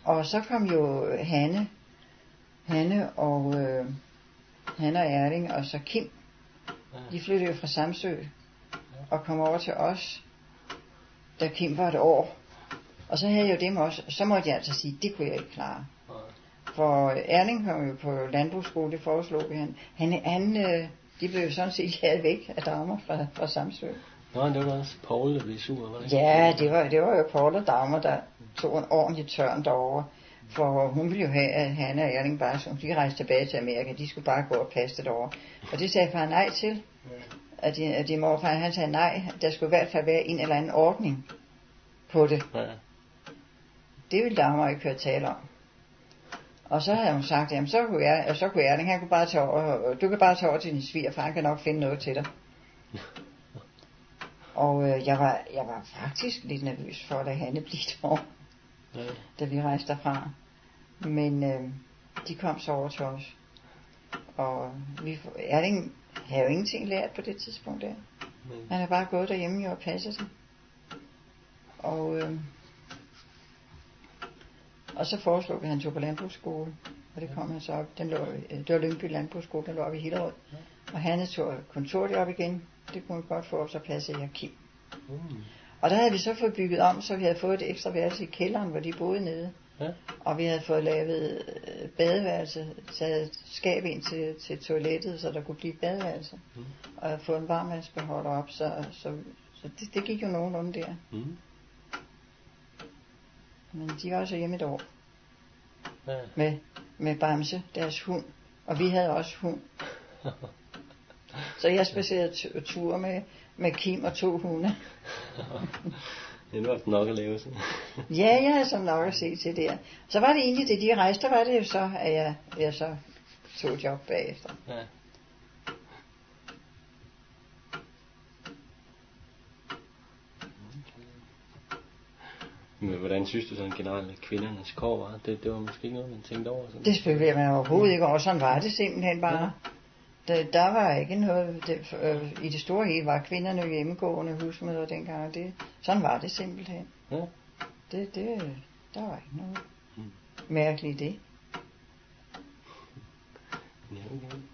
Og så kom jo Hanne og Erling og så Kim. De flyttede jo fra Samsø og kom over til os, da Kim var et år. Og så havde jeg jo dem også, så måtte jeg altså sige, det kunne jeg ikke klare. For Erling kom jo på landbrugsskole, det foreslog vi han. De blev jo sådan set jaget væk af Dagmar fra Samsø. Nå, det var også Paul, der blev sur, var det ikke? Ja, det var jo Paul og Dagmar, der tog en ordentlig tørn derovre. For hun ville jo have, at Hanne og Erling bare, så de rejste tilbage til Amerika, de skulle bare gå og passe det derovre. Og det sagde far nej til. At de morfar, han sagde nej, der skulle i hvert fald være en eller anden ordning på det. Ja. Det ville Dagmar ikke høre tale om. Og så havde hun sagt, jamen så kunne Erling, han kunne bare tage over, du kan bare tage over til din svigerfar, han kan nok finde noget til dig. Og jeg var faktisk lidt nervøs for, at Hanne blev derovre, da vi rejste derfra. Men de kom så over til os. Og Erling havde jo ingenting lært på det tidspunkt der. Han havde bare gået derhjemme og passet sig. Og så foreslog vi, at han tog på landbrugsskole. Og det kom han så op. Det var Lyngby Landbrugsskole, der lå oppe i Hillerød. Og Hanne tog kontoret op igen. Det kunne han godt få, og så passede jeg Kim. Og der havde vi så fået bygget om, så vi havde fået et ekstra værelse i kælderen, hvor de boede nede. Og vi havde fået lavet badeværelse, taget skab ind til toilettet, så der kunne blive badeværelse. Og havde fået en varmvandsbeholder op, så det gik jo nogenlunde der. Men de var så hjemme et år. Med Bamse, deres hund. Og vi havde også hund. Så jeg spacerede tur med Kim og 2 hunde. Det var nok at lave sådan. Ja, jeg havde sådan nok at se til det. Så var det egentlig, det de rejste, var det jo så, at jeg så tog et job bagefter. Ja. Men hvordan synes du sådan generelt, at kvindernes kår var? Det var måske ikke noget, man tænkte over? Sådan. Det spekulerer man overhovedet ikke over. Sådan var det simpelthen bare. Der var ikke noget. I det store hele var kvinderne hjemmegående husmødre dengang. Sådan var det simpelthen. Ja. Der var ikke noget mærkeligt i det. Ja, okay.